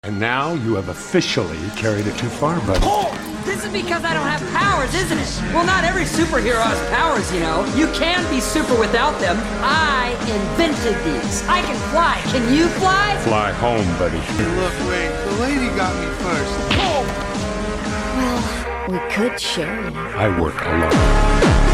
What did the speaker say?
And now you have officially carried it too far, buddy. Oh! This is because I don't have powers, isn't it? Well, not every superhero has powers, you know. You can't be super without them. I invented these. I can fly. Can you fly? Fly home, buddy. Hey, look, wait. The lady got me first. Oh! Well, we could share you. I work alone.